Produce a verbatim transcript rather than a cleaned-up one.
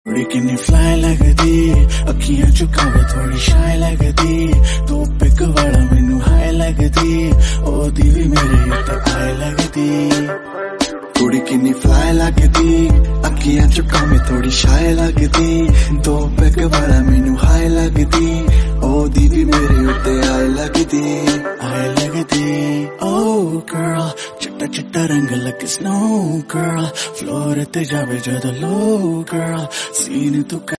थोड़ी किन्नी फ्लाई लगदी, अखियां चुकावे थोड़ी शाय लगदी, तू पिक वाला मैनू हाय लगदी, ओदी भी मेरे उत्ते आए लगदी। थोड़ी किन्नी फ्लाई लगदी, अखियां चुकावे थोड़ी शाय लगदी, तू पिक वाला मैनू हाय लगदी, ओदी भी मेरे उत्ते आए लगदी, आए लगदी। Oh girl, चिट्टा चिट्टा रंग लगे snow girl, फ्लोर ते जावे जदों low girl, सीन तू